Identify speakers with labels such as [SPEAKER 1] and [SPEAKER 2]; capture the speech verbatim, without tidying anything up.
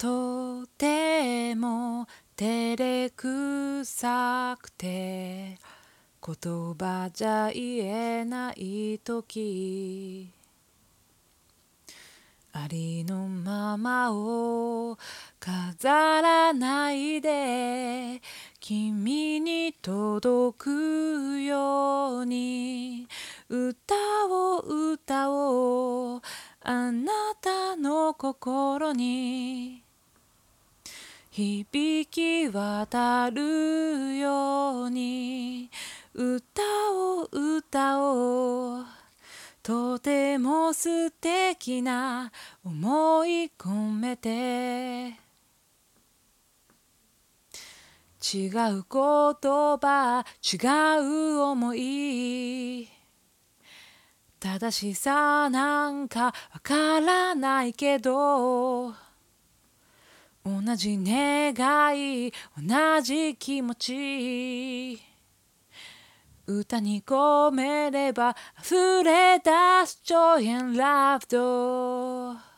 [SPEAKER 1] とても照れくさくて言葉じゃ言えないとき、ありのままを飾らないで君に届くように歌を歌おう、あなたの心に響き渡るように歌を歌おう、とても素敵な思い込めて、違う言葉違う思い、正しさなんかわからないけど同じ願い同じ気持ち、歌に込めれば溢れ出す Joy and Love と